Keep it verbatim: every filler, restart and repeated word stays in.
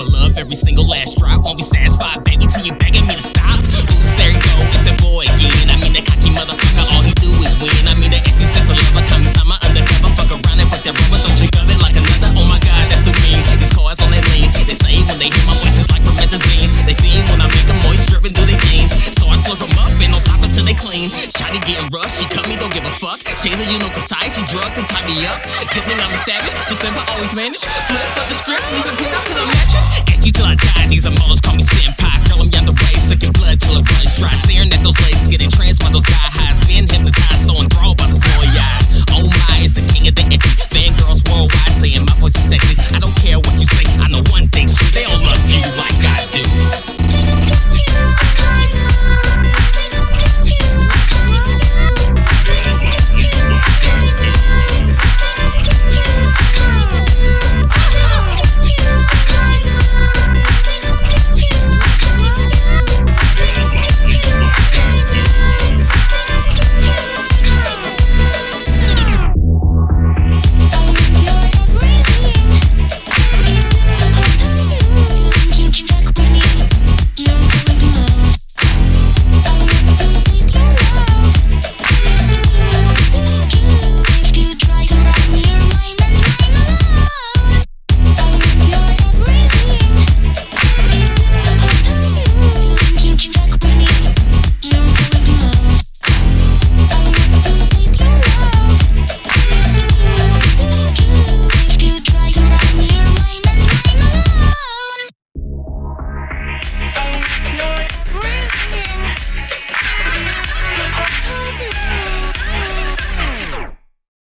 my love, every single last drop. Won't be satisfied, baby, till you begging me to stop. Oops, there you go, it's that boy again. I mean, that cocky motherfucker, all he do is win. I mean, that empty sense of love, come inside my undercover. Fuck around and put that rubber, throw sweet of it like another. Oh my god, that's too mean. These cars on that lean. They say when they hear my voice, it's like promethazine. They fiend when I make them moist, dripping through their veins. So I slurp them up and don't stop until they clean. Shawty getting rough, she cut me, don't give a fuck. Shades of you know Kasai, she drugged and tied me up. Good thing I'm a savage, so simple, always manage. Flip up the script, leave it pinned out to the mattress. Edgy till I die, these are models call me senpai. Girl, I'm yonder way, sucking blood till it runs dry. Staring at those legs, getting tranced by those die highs. Being hypnotized, so enthralled by